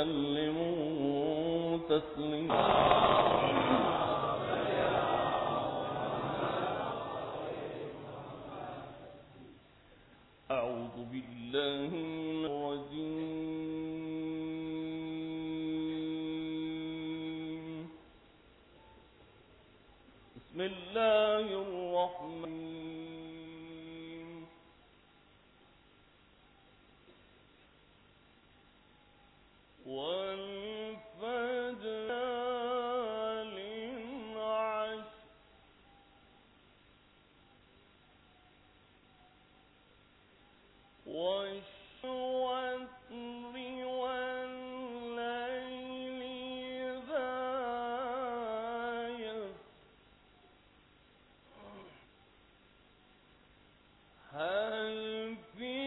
وسلموا تسليما. أعوذ بالله من الرجيم. بسم الله الرحمن الرحيم. والفجر للعشر والشوتر والليل إذا يسر هل في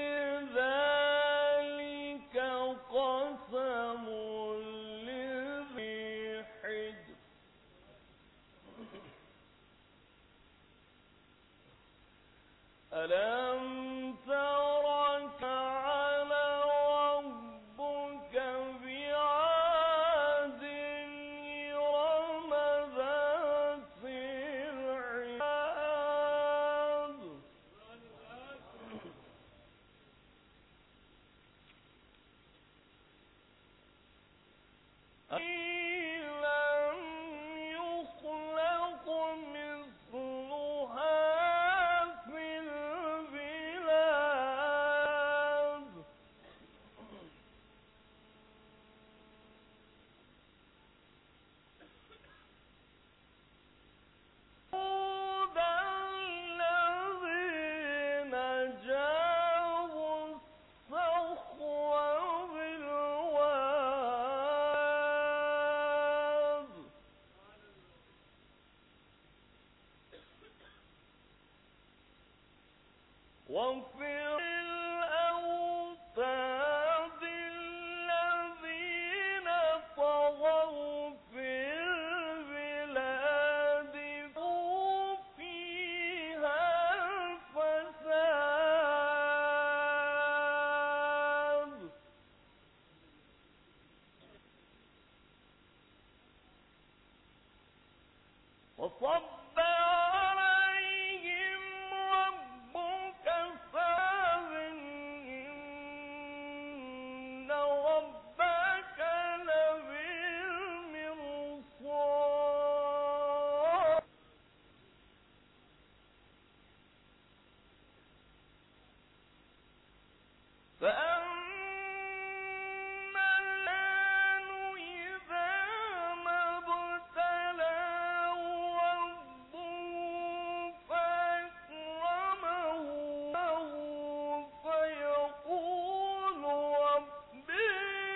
ذلك قسم لذي حجر ألم تر كيف ربك بعاد إرم ذات العماد لم يخلق مثلها في البلاد هدى الذين جابوا الصخر بالواد وفي الأوتاد الذين طغوا في البلاد فيها الفساد وصب عليهم ربك سوطا إن ربك لبالمرصاد فأما الآن إذا ما ابتلاه ربه فأكرمه فيقول ربي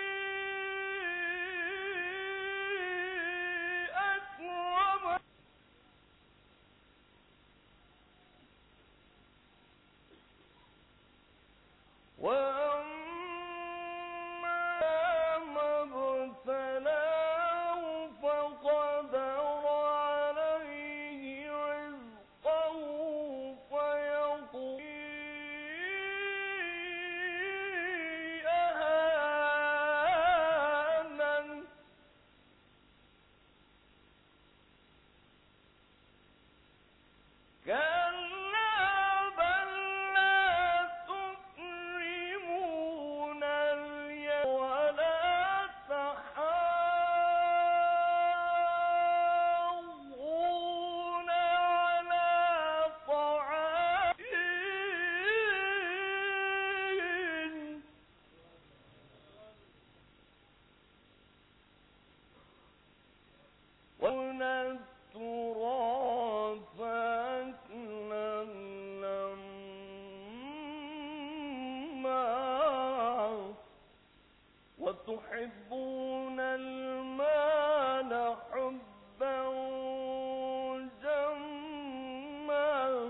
أكرمن وأما ما ابتلاه فقدر عليه رزقه فيقول أهانن كلا بل لا تكرمون اليتيم ولا تحاضون على طعام المسكين ومن التراث أكلا لما وتحبون المال حبا جما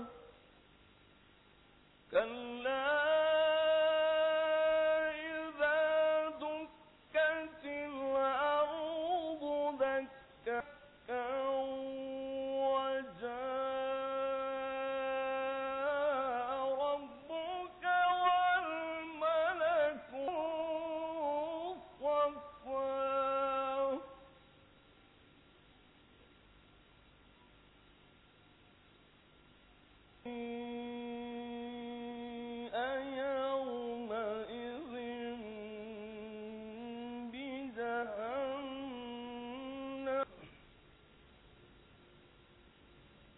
كلا إذا دكت الأرض دكا وجاء ربك والملك صفا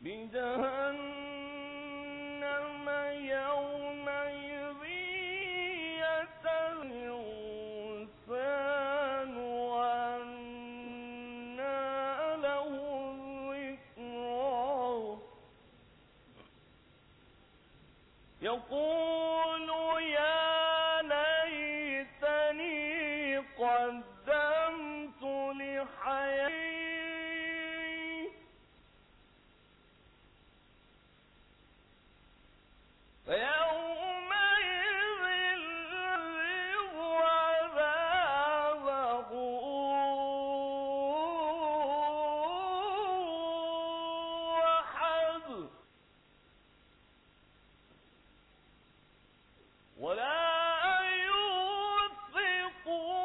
جهنم يومئذ يتذكر الإنسان وأنى له الذكرى يقول يا ليتني قدمت لحياتي فيومئذ يعذب عذابه أحد ولا يوثق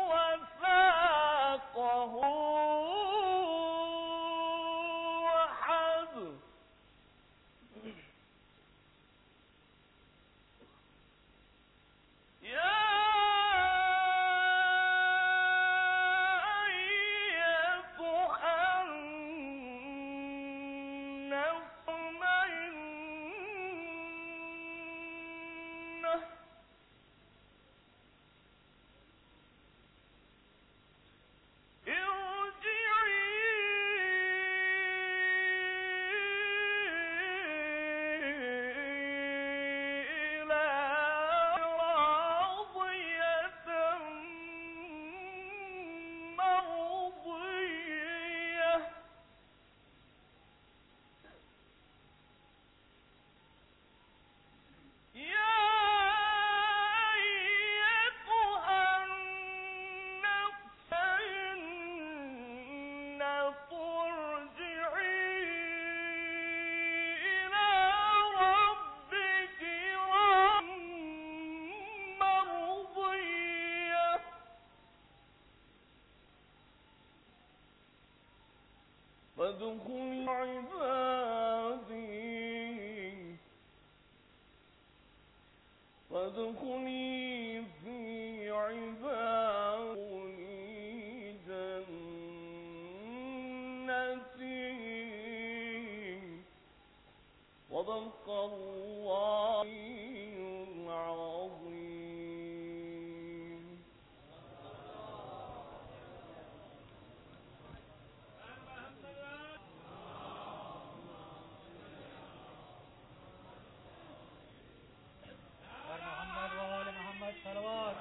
وثاقه أحد يا أيتها النفس المطمئنة فادخلي عبادي فادخلي في عبادي جنتي صدق الله العظيم. محمد وآل محمد صلوات.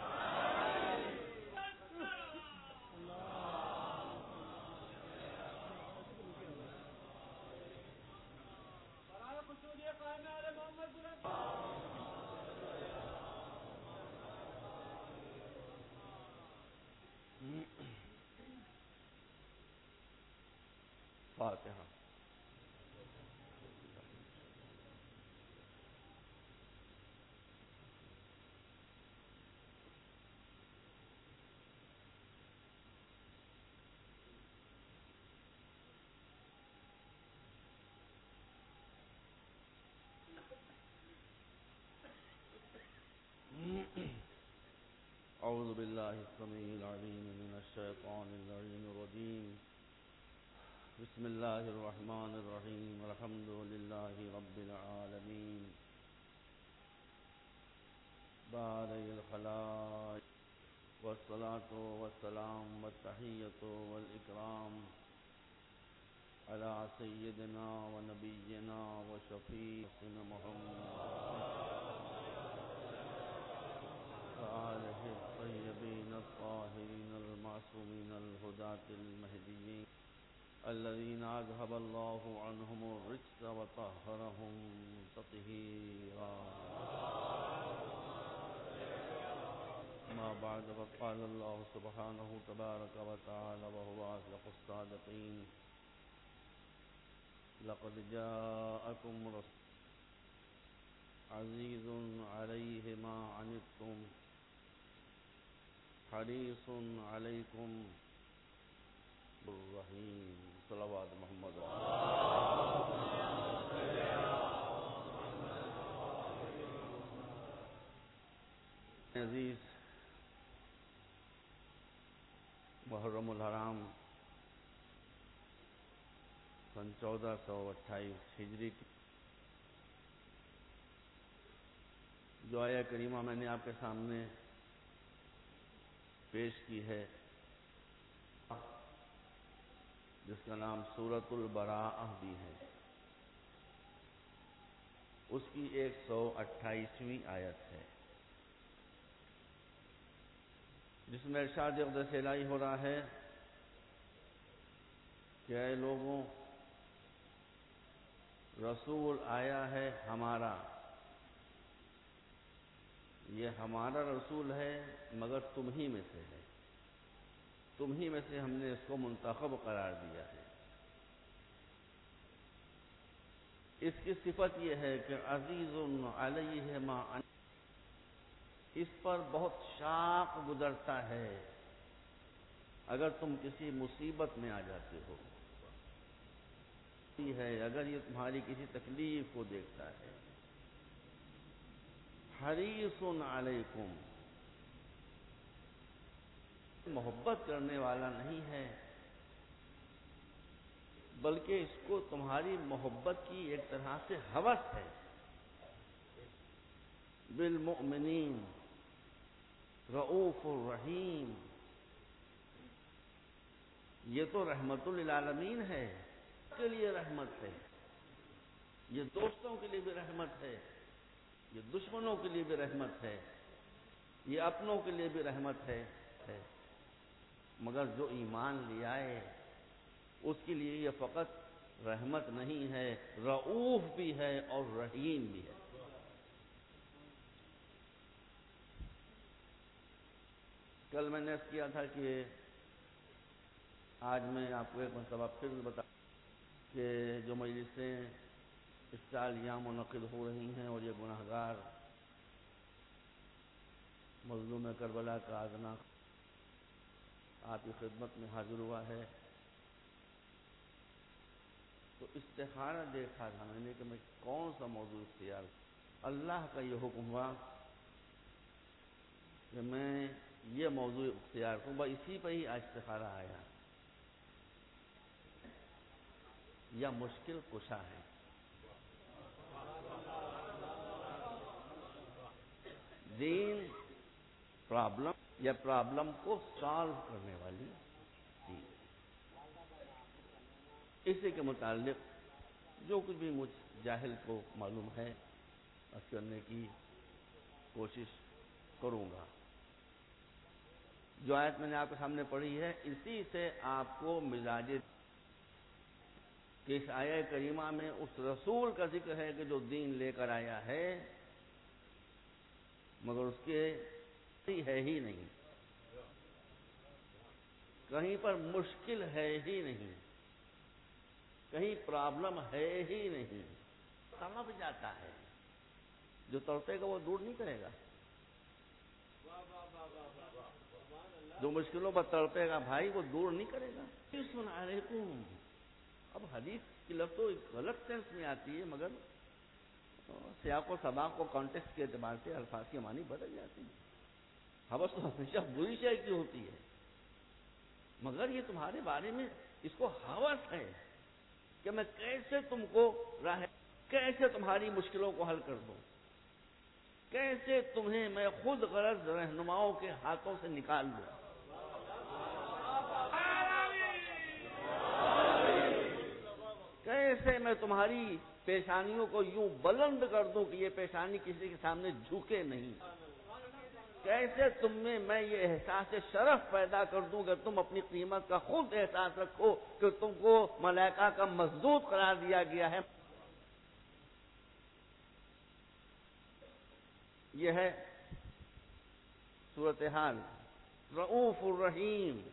فاتحة. أعوذ بالله السميع العليم من الشيطان اللعين الرجيم. بسم الله الرحمن الرحيم. الحمد لله رب العالمين بارئ الخلائق والصلاة والسلام والتحية والإكرام على سيدنا ونبينا وشفيعنا محمد وآله الطيبين الطاهرين المعصومين الهداة المهديين الذين أذهب الله عنهم الرجس وطهرهم تطهيرا. ما بعد فقال الله سبحانه تبارك وتعالى وهو أصدق الصادقين لقد جاءكم رسول عزيز عليه ما عنتم حريص عليكم بالرحيم. صلوات محمد. عزیز محرم الحرام सन 1428 हिजरी की जो आया करीमा मैंने आपके सामने पेश की है, जिसका नाम सूरतुल बराअह भी है, उसकी 128वीं आयत है, जिसमें इरशाद अक़दस इलाही हो रहा है कि ऐ लोगों, रसूल आया है हमारा, ये हमारा रसूल है मगर तुम ही में से है, तुम ही में से हमने इसको मुंतखब करार दिया है। इसकी सिफत यह है कि अज़ीज़ुन अलैहि मा अन, इस पर बहुत शाक गुजरता है अगर तुम किसी मुसीबत में आ जाते हो, है अगर ये तुम्हारी किसी तकलीफ को देखता है। हरीसुन अलैकुम, मोहब्बत करने वाला नहीं है, बल्कि इसको तुम्हारी मोहब्बत की एक तरह से हवस है। बिल मुमिनीन रऊफुर रहीम, ये तो रहमतुल लिल आलमीन है, के लिए रहमत है, ये दोस्तों के लिए भी रहमत है, ये दुश्मनों के लिए भी रहमत है, ये अपनों के लिए भी रहमत है। मगर जो ईमान ले आए उसके लिए ये फकत रहमत नहीं है, रऊफ भी है और रहीम भी है। कल मैंने अर्ज़ किया था कि आज मैं आपको एक मरतबा फिर बता कि जो मजलिसें इस साल यहाँ मुनक़िद हो रही हैं और ये गुनाहगार मज़लूम करबला का आज़ना आपकी खिदमत में हाजिर हुआ है, तो इस्तिखारा देखा था मैंने कि मैं कौन सा मौजू इख्तियार। अल्लाह का ये हुक्म हुआ कि मैं ये मौजू इख्तियार करूँ, बस इसी पर ही इस्तिखारा आया। या मुश्किल कुशा है, दीन प्रॉब्लम या प्रॉब्लम को सॉल्व करने वाली चीज। इसी के मुताल्लिक जो कुछ भी मुझ जाहिल को मालूम है अर्ज़ करने की कोशिश करूंगा। जो आयत मैंने आपके सामने पढ़ी है, इसी से आपको मिजाज कि इस आयत करीमा में उस रसूल का जिक्र है कि जो दीन लेकर आया है, मगर उसके है ही नहीं, कहीं पर मुश्किल है ही नहीं, कहीं प्रॉब्लम है ही नहीं। तड़प जाता है, जो तड़पेगा वो दूर नहीं करेगा, जो मुश्किलों पर तड़पेगा भाई वो दूर नहीं करेगा। सुना अलैकुम, अब हदीस की लफ्ज़ तो गलत सेंस में आती है, मगर सियाक और सबाक को कॉन्टेक्स्ट के एतबार से अल्फाज की मानी बदल जाती है। हवस तो हमेशा बुरी शय की होती है, मगर ये तुम्हारे बारे में इसको हवस है कि मैं कैसे तुमको कैसे तुम्हारी मुश्किलों को हल कर दूं, कैसे तुम्हें मैं खुद गरज रहनुमाओं के हाथों से निकाल दूं, कैसे मैं तुम्हारी पेशानियों को यूं बुलंद कर दूं कि ये पेशानी किसी के सामने झुके नहीं, कैसे तुम में मैं ये एहसास शरफ पैदा कर दूं कि तुम अपनी कीमत का खुद एहसास रखो कि तुमको मलाइका का मज़दूद करार दिया गया है। यह है सूरत हाल रऊफुर रहीम।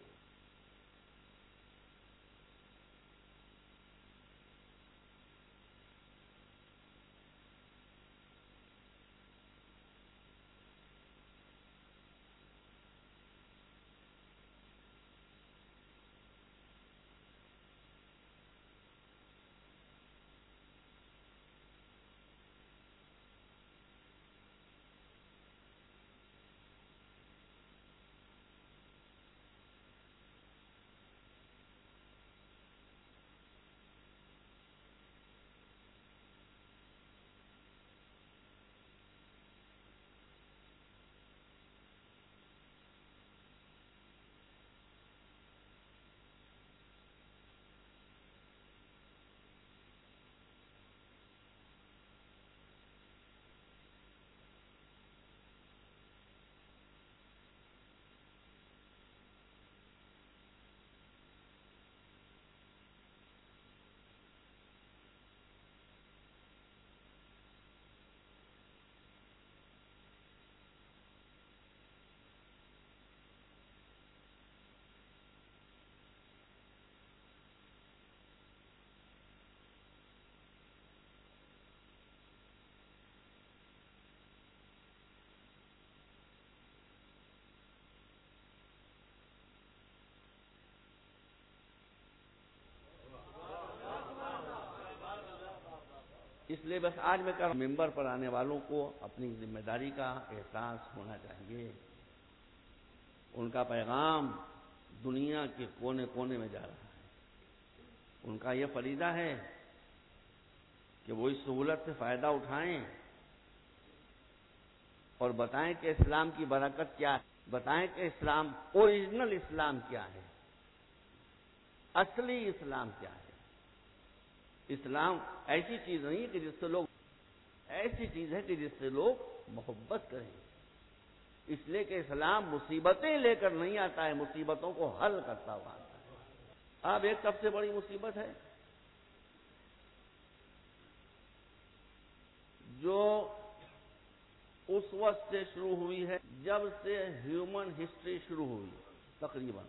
اس لیے بس آج میں ممبر پر آنے والوں کو اپنی ذمہ داری کا احساس ہونا چاہیے. ان کا پیغام دنیا کے کونے کونے میں جا رہا ہے. ان کا یہ فریضہ ہے کہ وہ اس سہولت سے فائدہ اٹھائیں اور بتائیں کہ اسلام کی برکت کیا ہے، بتائیں کہ اسلام اوریجنل اسلام کیا ہے، اصلی اسلام کیا ہے. اسلام ایسی چیز نہیں ہے کہ جس سے لوگ ایسی چیز ہے کہ جس سے لوگ محبت کریں. اس لیے کہ اسلام مصیبتیں لے کر نہیں آتا ہے، مصیبتوں کو حل کرتا ہوا آتا ہے. اب ایک سب سے بڑی مصیبت ہے جو اس وقت سے شروع ہوئی ہے جب سے ہیومن ہسٹری شروع ہوئی، تقریباً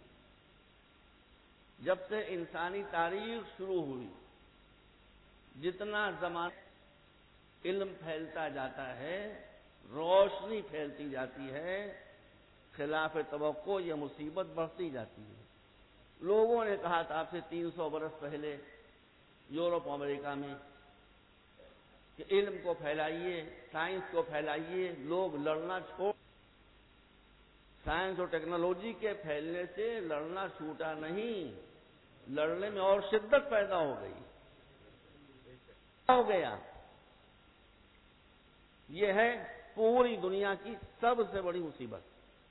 جب سے انسانی تاریخ شروع ہوئی. جتنا زمانہ علم پھیلتا جاتا ہے، روشنی پھیلتی جاتی ہے، خلاف توقع یہ مصیبت بڑھتی جاتی ہے. لوگوں نے کہا تھا آپ سے 300 برس پہلے یورپ امریکہ میں کہ علم کو پھیلائیے، سائنس کو پھیلائیے، لوگ لڑنا چھوڑ. سائنس اور ٹیکنالوجی کے پھیلنے سے لڑنا چھوٹا نہیں، لڑنے میں اور شدت پیدا ہو گئی. ہو گیا. یہ ہے پوری دنیا کی سب سے بڑی مصیبت.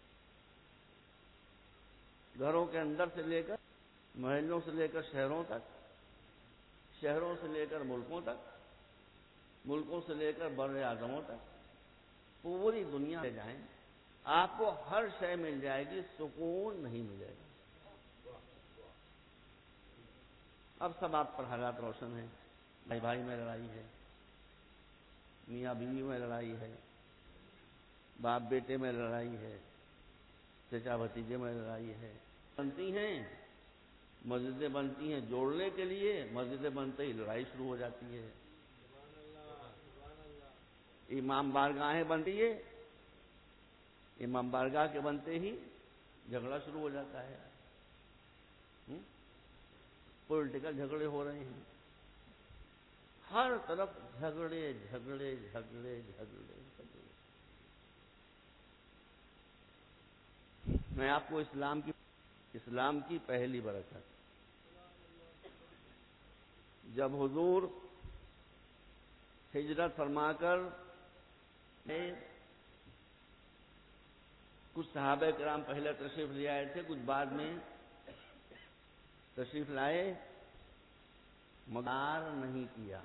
گھروں کے اندر سے لے کر محلوں سے لے کر شہروں تک، شہروں سے لے کر ملکوں تک، ملکوں سے لے کر بر اعظموں تک، پوری دنیا میں جائیں آپ کو ہر شے مل جائے گی، سکون نہیں ملے گا. اب سب آپ پر حالات روشن ہیں. بھائی بھائی میں لڑائی ہے، میاں بیوی میں لڑائی ہے، باپ بیٹے میں لڑائی ہے، چچا بھتیجے میں لڑائی ہے. بنتی ہیں مسجدیں، بنتی ہیں جوڑنے کے لیے، مسجدیں بنتے ہی لڑائی شروع ہو جاتی ہے. امام بارگاہیں بنتی ہے، امام بارگاہ کے بنتے ہی جھگڑا شروع ہو جاتا ہے. پولیٹیکل جھگڑے ہو رہے ہیں ہر طرف، جھگڑے جھگڑے جھگڑے جھگڑے جھگڑے. میں آپ کو اسلام کی پہلی برکت، جب حضور ہجرت فرما کر کچھ صحابہ کرام پہلے تشریف لے آئے تھے، کچھ بعد میں تشریف لائے، مدار نہیں کیا،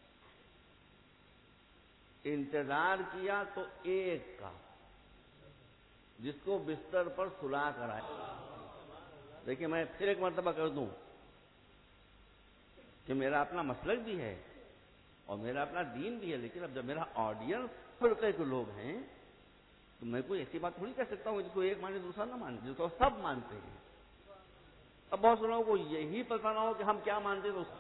انتظار کیا تو ایک کا جس کو بستر پر سلا کر آئے. دیکھیں میں پھر ایک مرتبہ کر دوں کہ میرا اپنا مسلک بھی ہے اور میرا اپنا دین بھی ہے، لیکن اب جب میرا آڈینس فرقے کے لوگ ہیں تو میں کوئی ایسی بات تھوڑی کہہ سکتا ہوں جس کو ایک مانے دوسرا نہ مانے، جس کو سب مانتے ہیں. اب بہت سے لوگوں کو یہی پتہ نہ ہو کہ ہم کیا مانتے ہیں.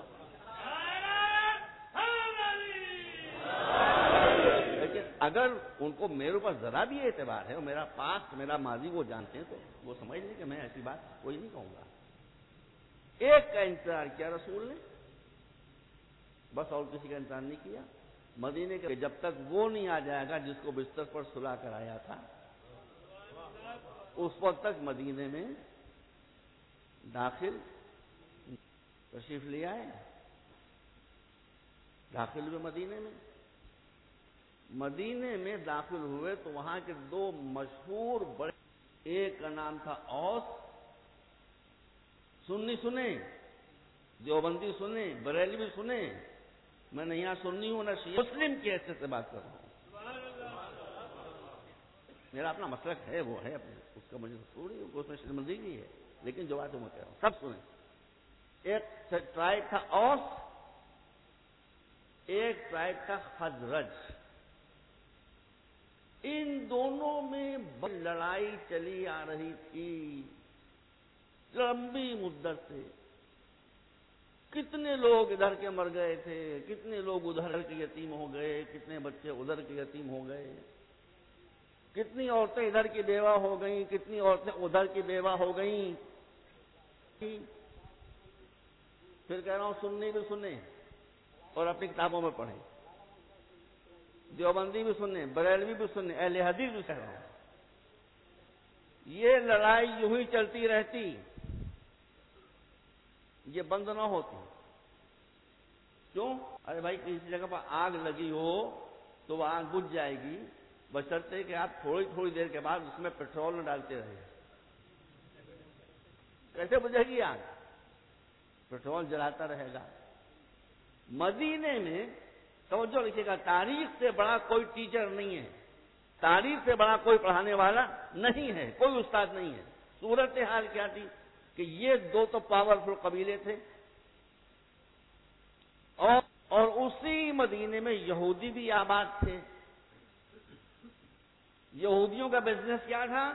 لیکن اگر ان کو میرے اوپر ذرا بھی اعتبار ہے اور میرا پاسٹ، میرا ماضی وہ جانتے ہیں تو وہ سمجھ لیں کہ میں ایسی بات کوئی نہیں کہوں گا. ایک کا انتظار کیا رسول نے، بس اور کسی کا انتظار نہیں کیا. مدینے کے جب تک وہ نہیں آ جائے گا جس کو بستر پر سلا کر آیا تھا، اس وقت تک مدینے میں داخل تشریف لے آئے. داخل ہوئے مدینے میں داخل ہوئے تو وہاں کے دو مشہور بڑے، ایک کا نام تھا اوس، سنی سنے، دیوبندی سنے، بریلوی سنے. میں نہ یہاں سنی ہوں نہ شیعہ، مسلم کی حیثیت سے بات کر رہا ہوں. میرا اپنا مسلک ہے، وہ ہے اپنے، اس کا مجھے تھوڑی اس میں شرمندگی ہے، لیکن جو بات میں کہہ رہا ہوں سب سنیں. ایک ٹرائب تھا اوس، ایک ٹرائب تھا خزرج. ان دونوں میں لڑائی چلی آ رہی تھی لمبی مدت سے. کتنے لوگ ادھر کے مر گئے تھے، کتنے لوگ ادھر کے یتیم ہو گئے، کتنے بچے ادھر کے یتیم ہو گئے، کتنی عورتیں ادھر کی بیوہ ہو گئیں، کتنی عورتیں ادھر کی بیوہ ہو گئیں. پھر کہہ رہا ہوں سننے بھی سنیں، اور اپنی کتابوں میں پڑھیں. دیوبندی بھی سنیں, بریلوی بھی سنیں, اہل حدیث بھی کہہ رہا ہوں. یہ لڑائی یوں ہی چلتی رہتی, یہ بند نہ ہوتی. کیوں؟ ارے بھائی کسی جگہ پر آگ لگی ہو تو وہ آگ بجھ جائے گی, بشرطے کہ آپ تھوڑی تھوڑی دیر کے بعد اس میں پیٹرول نہ ڈالتے رہیں. کیسے بجھے گی آگ؟ پیٹرول جلاتا رہے گا. مدینے میں توجہ رکھیے گا, تاریخ سے بڑا کوئی ٹیچر نہیں ہے, تاریخ سے بڑا کوئی پڑھانے والا نہیں ہے, کوئی استاد نہیں ہے. صورتحال کیا تھی کہ یہ دو تو پاورفل قبیلے تھے, اور اسی مدینے میں یہودی بھی آباد تھے. یہودیوں کا بزنس کیا تھا؟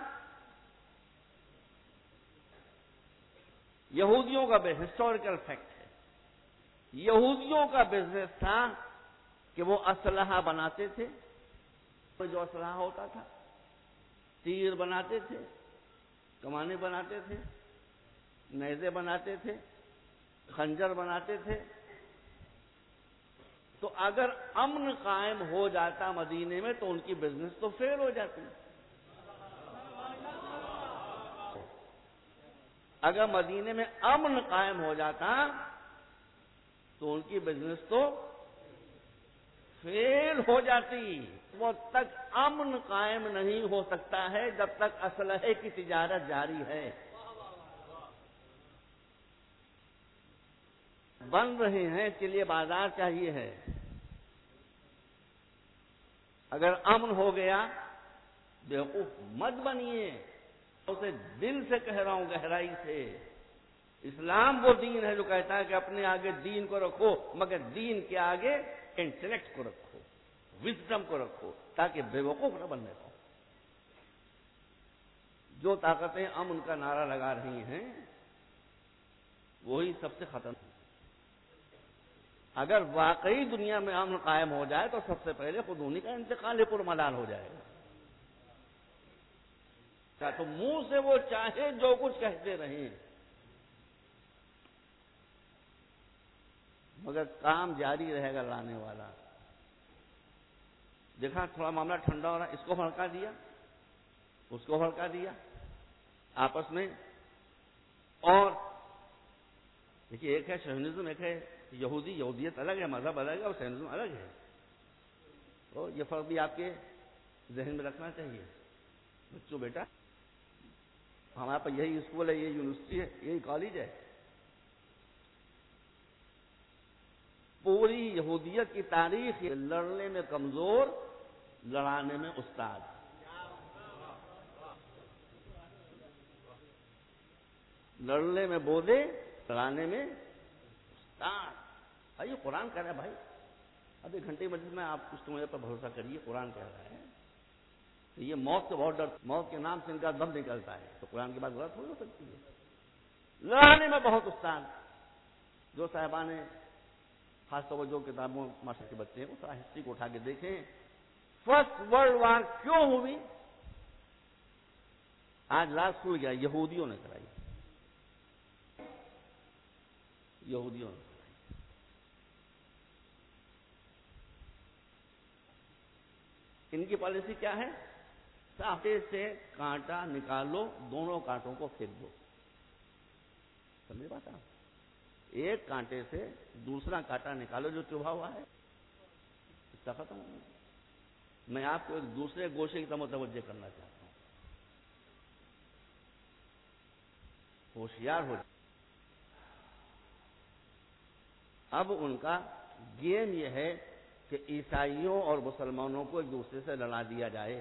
یہودیوں کا ہسٹوریکل فیکٹ ہے, یہودیوں کا بزنس تھا کہ وہ اسلحہ بناتے تھے. جو اسلحہ ہوتا تھا, تیر بناتے تھے, کمانے بناتے تھے, نیزے بناتے تھے, خنجر بناتے تھے. تو اگر امن قائم ہو جاتا مدینے میں تو ان کی بزنس تو فیل ہو جاتی. اگر مدینے میں امن قائم ہو جاتا تو ان کی بزنس تو فیل ہو جاتی. وہ تک امن قائم نہیں ہو سکتا ہے جب تک اسلحے کی تجارت جاری ہے. بن رہے ہیں, اس کے لیے بازار چاہیے ہے. اگر امن ہو گیا, بیوقوف مت بنیے, اسے دل سے کہہ رہا ہوں, گہرائی سے. اسلام وہ دین ہے جو کہتا ہے کہ اپنے آگے دین کو رکھو, مگر دین کے آگے انٹلیکٹ کو رکھو, وزڈم کو رکھو, تاکہ بیوقوف نہ بننے پاؤ. جو طاقتیں امن کا نعرہ لگا رہی ہیں وہی سب سے خطرناک. اگر واقعی دنیا میں امن قائم ہو جائے تو سب سے پہلے خود انہیں کا انتقال پرملال ہو جائے گا. تو منہ سے وہ چاہے جو کچھ کہتے رہیں, مگر کام جاری رہے گا لانے والا. دیکھا تھوڑا معاملہ ٹھنڈا ہو رہا, اس کو بھڑکا دیا, اس کو بھڑکا دیا آپس میں. اور دیکھیے, ایک ہے شہنزم, ایک ہے یہودی. یہودیت الگ ہے, مذہب الگ ہے, اور شہنزم الگ ہے. تو یہ فرق بھی آپ کے ذہن میں رکھنا چاہیے. بچوں بیٹا, ہمارے پاس یہی اسکول ہے, یہ یونیورسٹی ہے, یہی کالج ہے. پوری یہودیت کی تاریخ لڑنے میں کمزور, لڑانے میں استاد. لڑنے میں بولے, لڑانے میں استاد. بھائی قرآن کہہ رہا ہے, بھائی اب ایک گھنٹے مجلس میں آپ کچھ تمہیں پر بھروسہ کریے, قرآن کہہ رہا ہے کہ یہ موت سے بہت ڈر, موت کے نام سے ان کا دم نکلتا ہے, تو قرآن کی بات غلط تھوڑی ہو سکتی ہے. لڑانے میں بہت استاد. جو صاحبان خاص طور پر جو کتابوں ماسٹر کے بچے ہیں وہ سارا ہسٹری کو اٹھا کے دیکھیں. فرسٹ ورلڈ وار کیوں ہوئی؟ آج لاسٹ کھل گیا, یہودیوں نے کرائی. یہودیوں نے. ان کی پالیسی کیا ہے؟ سانپے سے کانٹا نکالو, دونوں کانٹوں کو پھینک دو. سمجھے بات آپ؟ ایک کانٹے سے دوسرا کانٹا نکالو جو چبھا ہوا ہے, اس کا ختم ہونا. میں آپ کو ایک دوسرے گوشے کی طرف متوجہ کرنا چاہتا ہوں. ہوشیار ہو جائے. اب ان کا گیم یہ ہے کہ عیسائیوں اور مسلمانوں کو ایک دوسرے سے لڑا دیا جائے.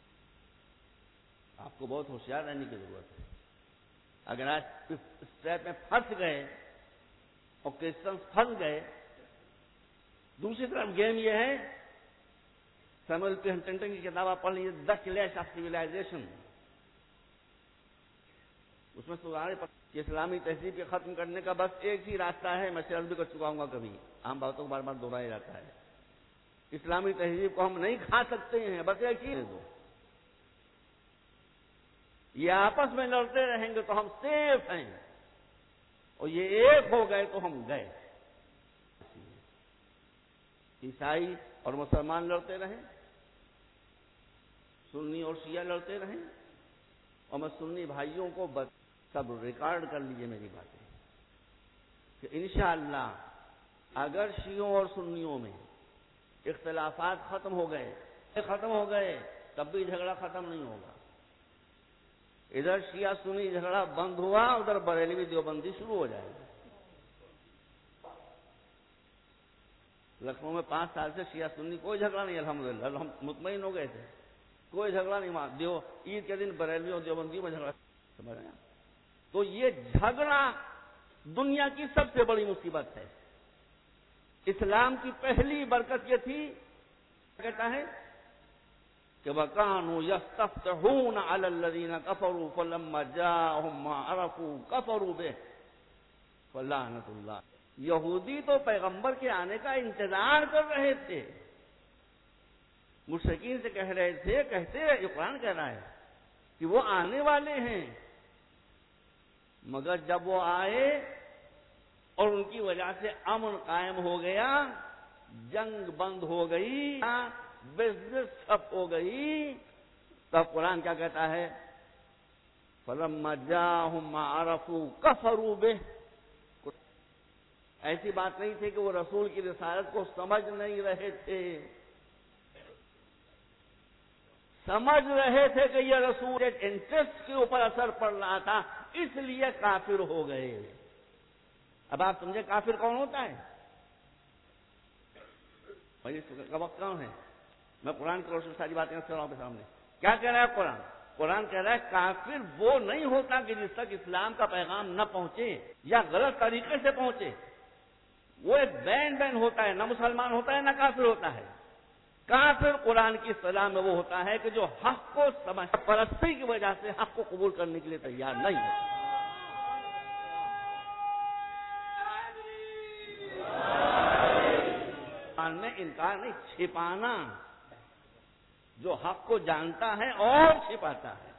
آپ کو بہت ہوشیار رہنے کی ضرورت ہے. اگر آج اس اسٹیپ میں پھنس گئے اور کرسچنس پھنس گئے, دوسری طرف گیم یہ ہے, سیموئل پی ہنٹنگٹن کی کتاب آپ پڑھ لیجیے, دی کلیش آف سیویلائزیشن. اس میں سنارے کہ اسلامی تہذیب کے ختم کرنے کا بس ایک ہی راستہ ہے. میں شرح بھی کر چکا ہوں گا, کبھی عام باتوں کو بار بار دہرایا جاتا ہے. اسلامی تہذیب کو ہم نہیں کھا سکتے ہیں, بس ایک ہی. یہ آپس میں لڑتے رہیں گے تو ہم سیف ہیں, اور یہ ایک ہو گئے تو ہم گئے. عیسائی اور مسلمان لڑتے رہیں، سنی اور شیعہ لڑتے رہیں، اور میں سنی بھائیوں کو سب ریکارڈ کر لیجئے میری باتیں کہ انشاءاللہ اگر شیعوں اور سنیوں میں اختلافات ختم ہو گئے تب بھی جھگڑا ختم نہیں ہوگا۔ ادھر شیعہ سنی جھگڑا بند ہوا، ادھر بریلوی دیوبندی شروع ہو جائے گا۔ لکھنؤ میں 5 سال سے شیعہ سنی کوئی جھگڑا نہیں، الحمدللہ ہم مطمئن ہو گئے تھے، کوئی جھگڑا نہیں وہاں۔ عید کے دن بریلوی اور دیوبندی میں جھگڑا، سمجھ رہے ہیں؟ تو یہ جھگڑا دنیا کی سب سے بڑی مصیبت ہے۔ اسلام کی پہلی برکت یہ تھی، کہتا ہے کہ وَكَانُوا يَسْتَفْتِحُونَ عَلَى الَّذِينَ كَفَرُوا فَلَمَّا جَاءَهُم مَّا عَرَفُوا كَفَرُوا بِهِ فَلَعْنَةُ اللَّهِ۔ یہودی تو پیغمبر کے آنے کا انتظار کر رہے تھے، مشرکین سے کہہ رہے تھے، کہتے ہیں، یہ قرآن کہہ رہا ہے کہ وہ آنے والے ہیں، مگر جب وہ آئے اور ان کی وجہ سے امن قائم ہو گیا، جنگ بند ہو گئی، بزنس ٹھپ ہو گئی، تب قرآن کیا کہتا ہے؟ فَلَمَّا جَاءَهُم مَّا عَرَفُوا كَفَرُوا بِهِ۔ ایسی بات نہیں تھی کہ وہ رسول کی رسالت کو سمجھ نہیں رہے تھے، سمجھ رہے تھے کہ یہ رسول ایک انٹرسٹ کے اوپر اثر پڑ رہا تھا، اس لیے کافر ہو گئے۔ اب آپ سمجھے کافر کون ہوتا ہے؟ کا وقت کون ہے؟ میں قرآن کی روشنی ساری باتیں کر رہا ہوں آپ کے سامنے۔ کیا کہہ رہا ہے قرآن؟ قرآن کہہ رہا ہے کافر وہ نہیں ہوتا کہ جس تک اسلام کا پیغام نہ پہنچے یا غلط طریقے سے پہنچے، وہ ایک بین ہوتا ہے، نہ مسلمان ہوتا ہے نہ کافر ہوتا ہے۔ کافر قرآن کی اصطلاح میں وہ ہوتا ہے کہ جو حق کو سمجھ پرستی کی وجہ سے حق کو قبول کرنے کے لیے تیار نہیں ہے۔ میں انکار نہیں، چھپانا، جو حق کو جانتا ہے اور چھپاتا ہے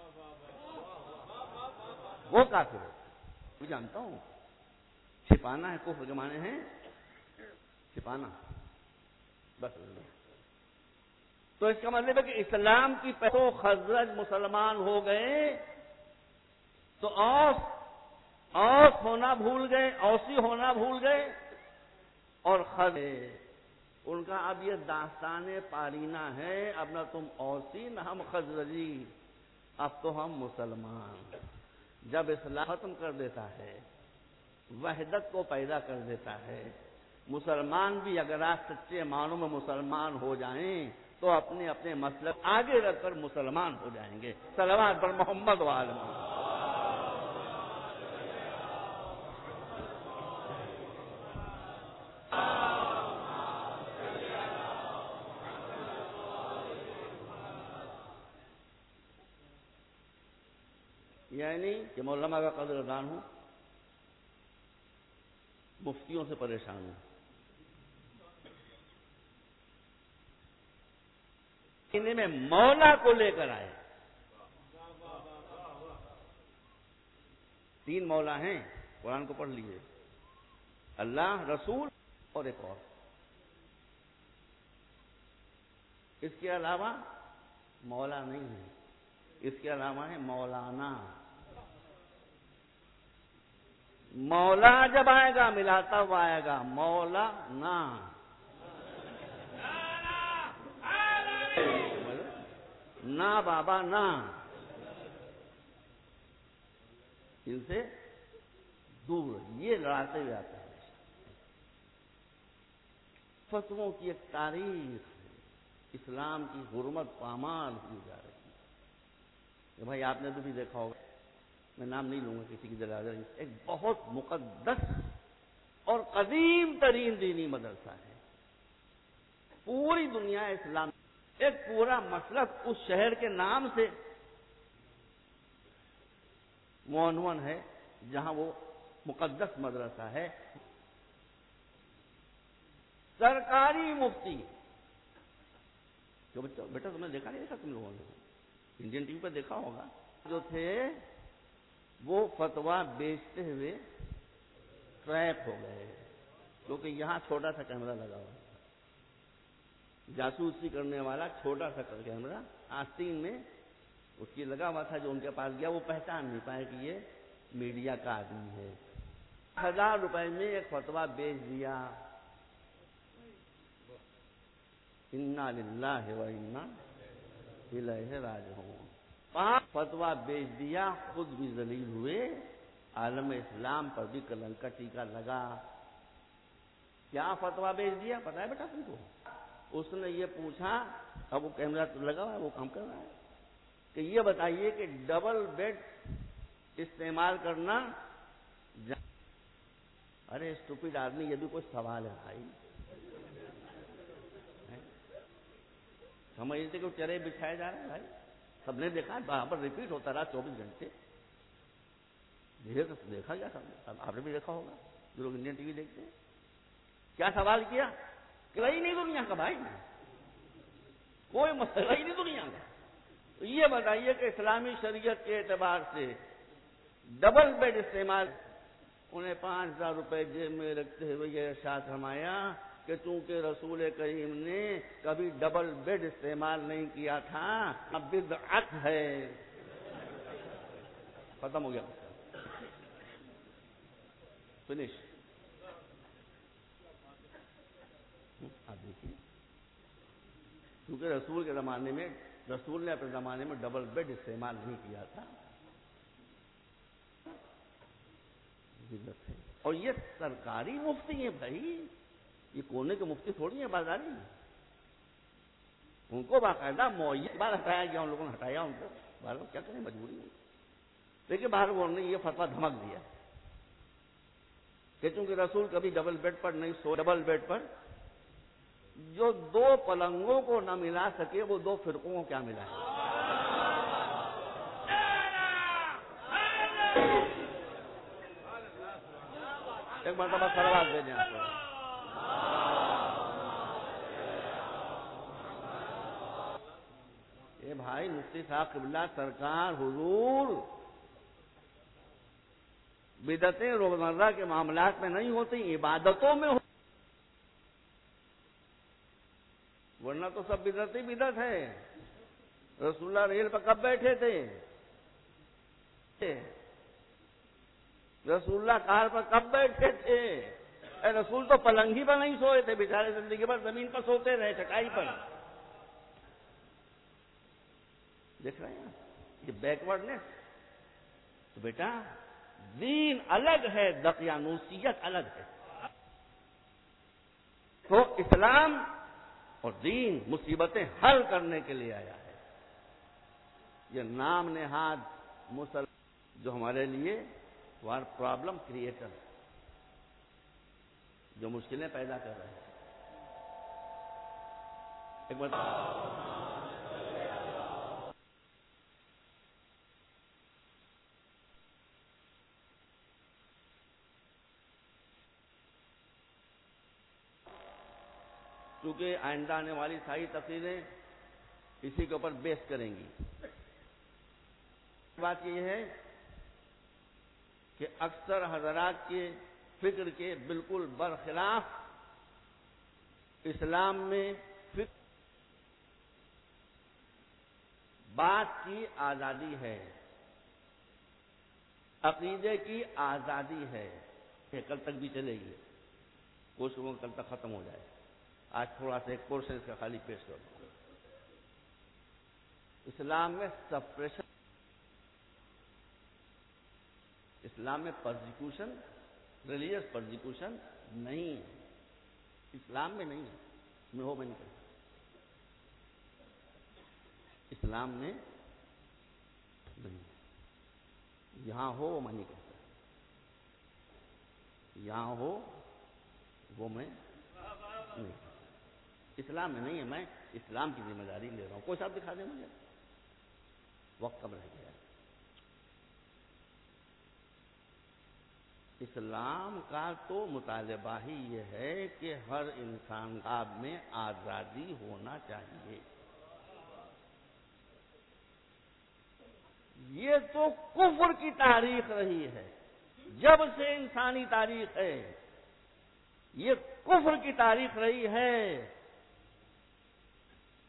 وہ کافر ہے۔ میں جانتا ہوں چھپانا ہے، کفر کے معنی ہے چھپانا، بس۔ تو اس کا مطلب ہے کہ اسلام کی پہلو خزرج مسلمان ہو گئے تو اوس ہونا بھول گئے، اوسی ہونا بھول گئے، اور ان کا اب یہ داستان پارینہ ہے، اب نہ تم اوسی نہ ہم خزرجی، اب تو ہم مسلمان۔ جب اسلام ختم کر دیتا ہے، وحدت کو پیدا کر دیتا ہے، مسلمان بھی اگر آپ سچے معنوں میں مسلمان ہو جائیں تو اپنے اپنے مسلک آگے رکھ کر مسلمان ہو جائیں گے۔ صلوات پر محمد و آل محمد۔ یعنی کہ مولانا کا قدردان ہوں، مفتیوں سے پریشان ہوں، انہیں میں مولا کو لے کر آئے۔ 3 مولا ہیں، قرآن کو پڑھ لیجئے، اللہ، رسول اور ایک اور۔ اس کے علاوہ مولا نہیں ہے، اس کے علاوہ ہے مولانا۔ مولا جب آئے گا ملاتا ہوا آئے گا، مولا نا، نا بابا نا، ان سے دور یہ لڑاتے ہوئے آتا ہے۔ فتووں کی ایک تاریخ اسلام کی حرمت پامال ہوئی جا رہی ہے کہ بھائی آپ نے تو بھی دیکھا ہوگا، میں نام نہیں لوں گا کسی کی دلالت، ایک بہت مقدس اور قدیم ترین دینی مدرسہ ہے، پوری دنیا اسلام، ایک پورا مسلک اس شہر کے نام سے معنون ہے جہاں وہ مقدس مدرسہ ہے۔ سرکاری مفتی جو بیٹا تم نے دیکھا نہیں، دیکھا تم لوگوں نے انڈین ٹی وی پہ دیکھا ہوگا، جو تھے وہ فتوا بیچتے ہوئے ٹریپ ہو گئے، کیونکہ یہاں چھوٹا سا کیمرہ لگا ہوا، جاسوسی کرنے والا چھوٹا سا کیمرہ آستین میں اس کی لگا ہوا تھا. جو ان کے پاس گیا وہ پہچان نہیں پائے کہ یہ میڈیا کا آدمی ہے. 1000 روپے میں ایک فتویٰ بیچ دیا. انا للہ و انا الیہ راجعون. 5 فتویٰ بیچ دیا, خود بھی ذلیل ہوئے, عالم اسلام پر بھی کلنک کا ٹیکا لگا. کیا فتویٰ بیچ دیا پتا ہے بیٹا تم کو؟ اس نے یہ پوچھا, اب وہ کیمرہ تو لگا ہوا ہے, وہ کام کر رہا ہے, کہ یہ بتائیے کہ ڈبل بیڈ استعمال کرنا ارے اسٹوپڈ آدمی, یہ بھی کوئی سوال ہے بھائی؟ سمجھتے کہ چرے بچھائے جا رہے ہیں بھائی. سب نے دیکھا, برابر ریپیٹ ہوتا رہا 24 گھنٹے. دیکھا گیا سب, آپ نے بھی دیکھا ہوگا جو لوگ انڈین ٹی وی دیکھتے ہیں. کیا سوال کیا کہ وہی نہیں دنیا کا بھائی, کوئی مسئلہ ہی نہیں دنیا کا. تو یہ بتائیے کہ اسلامی شریعت کے اعتبار سے ڈبل بیڈ استعمال, انہیں 5000 روپے جیب میں رکھتے ہوئے یہ ارشاد فرمایا کہ چونکہ رسول کریم نے کبھی ڈبل بیڈ استعمال نہیں کیا تھا, اب بدعت ہے. ختم ہو گیا, فنش. آپ دیکھیے, کیونکہ رسول کے زمانے میں, رسول نے اپنے زمانے میں ڈبل بیڈ استعمال نہیں کیا تھا. اور یہ سرکاری مفتی ہیں بھائی, یہ کونے کے مفتی تھوڑی ہیں بازاری. ان کو باقاعدہ معین بار ہٹایا گیا, ان لوگوں نے ہٹایا ان کو. باہر کیا کریں, مجبوری ہے. لیکن باہر وہ نے یہ فتویٰ دھمک دیا کہ چونکہ رسول کبھی ڈبل بیڈ پر نہیں سو, ڈبل بیڈ پر جو 2 پلنگوں کو نہ ملا سکے وہ 2 فرقوں کو کیا ملا ہے. ایک مرتبہ سلوات دے دیں آپ کو. اے بھائی مفتی صاحب قبلہ سرکار حضور, بدعتیں روزمرہ کے معاملات میں نہیں ہوتی, عبادتوں میں ورنہ تو سب بدعت ہی بدعت ہے. رسول اللہ ریل پر کب بیٹھے تھے؟ رسول اللہ کار پر کب بیٹھے تھے؟ اے رسول تو پلنگی پر نہیں سوئے تھے, بیچارے زندگی پر زمین پر سوتے رہے, چٹائی پر. دیکھ رہے ہیں یہ بیکورڈنیس. تو بیٹا دین الگ ہے, دقیانوسیت الگ ہے. تو اسلام اور دین مصیبتیں حل کرنے کے لیے آیا ہے. یہ نام نہاد مسلمان جو ہمارے لیے پرابلم کریٹر, جو مشکلیں پیدا کر رہے ہیں. ایک بار چونکہ آئندہ آنے والی ساری تقریریں اسی کے اوپر بیس کریں گی. بات یہ ہے کہ اکثر حضرات کے فکر کے بالکل برخلاف اسلام میں فکر بات کی آزادی ہے, عقیدے کی آزادی ہے. یہ کل تک بھی چلے گی, کوشش کروں کل تک ختم ہو جائے. آج تھوڑا سا ایک پورشن اس کا خالی پیش کر دوں. اسلام میں سپریشن, اسلام میں پرزیکیوشن, ریلیجس پرزیکیوشن نہیں ہے. اسلام میں نہیں ہے, میں ہو میں نہیں کرتا. اسلام میں نہیں ہے. یہاں ہو وہ میں نہیں کہتا, یہاں ہو وہ میں نہیں. اسلام میں نہیں ہے. میں اسلام کی ذمہ داری لے رہا ہوں. کوئی صاحب دکھا دیں مجھے, وقت کب رہ گیا. اسلام کا تو مطالبہ ہی یہ ہے کہ ہر انسان میں آزادی ہونا چاہیے. یہ تو کفر کی تاریخ رہی ہے, جب سے انسانی تاریخ ہے یہ کفر کی تاریخ رہی ہے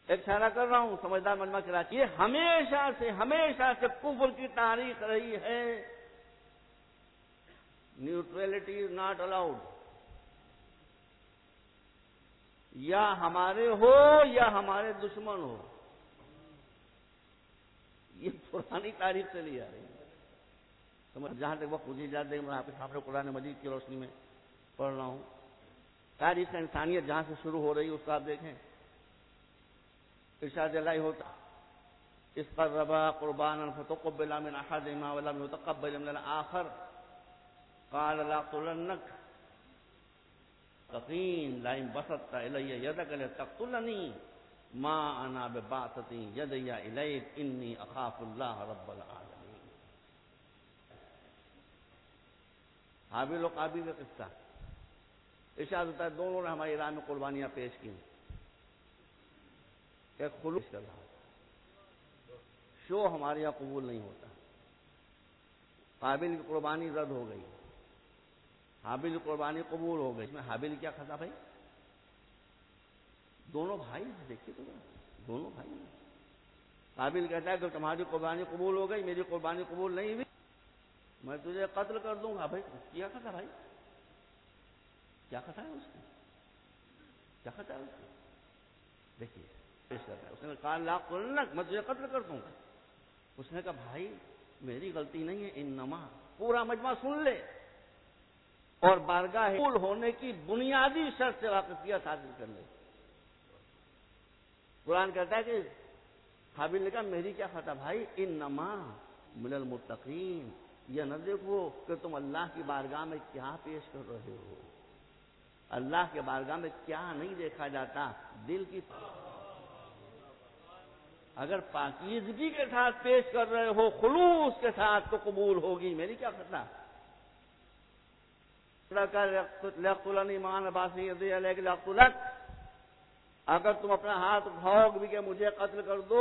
ایک اشارہ کر رہا ہوں سمجھدار مجمع کراچی، یہ ہمیشہ سے کفر کی تاریخ رہی ہے. Neutrality is not allowed. یا ہمارے ہو یا ہمارے دشمن ہو. یہ پرانی تاریخ سے لی آ رہی ہے. جہاں تک وقت مجھے اجازت دیں، میں آپ کے سامنے قرآن مجید کی روشنی میں پڑھ رہا ہوں. تاریخ انسانیت جہاں سے شروع ہو رہی ہے اس کو آپ دیکھیں. ارشاد الہی ہوتا اس قربا قربانا فتقبل من احدهما ولم يتقبل من الاخر قال لاقتلنك يقين لئن بسطت الي يدك لتقتلني ما انا بباسط يدي اليك اني اخاف الله رب العالمين. حابیل و قابیل کا قصہ ارشاد ہوتا ہے دونوں نے ہماری راہ میں قربانیاں پیش کی. ایک خلوص کر رہا شو ہمارے یہاں قبول نہیں ہوتا. قابل کی قربانی رد ہو گئی، حابیل کی قربانی قبول ہو گئی. اس میں حابیل کیا کھتا بھائی؟ دونوں بھائی ہیں، دیکھیے تو دونوں بھائی ہیں. قابل کہتا ہے کہ تمہاری قربانی قبول ہو گئی، میری قربانی قبول نہیں ہوئی، میں تجھے قتل کر دوں گا. بھائی کیا کھتا بھائی؟ کیا کھتا ہے اس نے؟ کیا کھتا ہے اس نے؟ دیکھیے پیش کرتا ہے. اس نے کہا لاقتلنک، میں تجھے قتل کر دوں گا. اس نے کہا بھائی میری غلطی نہیں ہے. انما پورا مجمع سن لے اور بارگاہ قبول ہونے کی بنیادی شرط سے واقفیت حاصل کر لے. قرآن کہتا ہے کہ حابیل نے کہا میری کیا خطا بھائی؟ انما من المتقین. یہ نہ دیکھو کہ تم اللہ کی بارگاہ میں کیا پیش کر رہے ہو. اللہ کے بارگاہ میں کیا نہیں دیکھا جاتا؟ دل کی. اگر پاکیزگی کے ساتھ پیش کر رہے ہو، خلوص کے ساتھ، تو قبول ہوگی. میری کیا خطا؟ اگر تم اپنا ہاتھ اٹھاؤ بھی کہ مجھے قتل کر دو،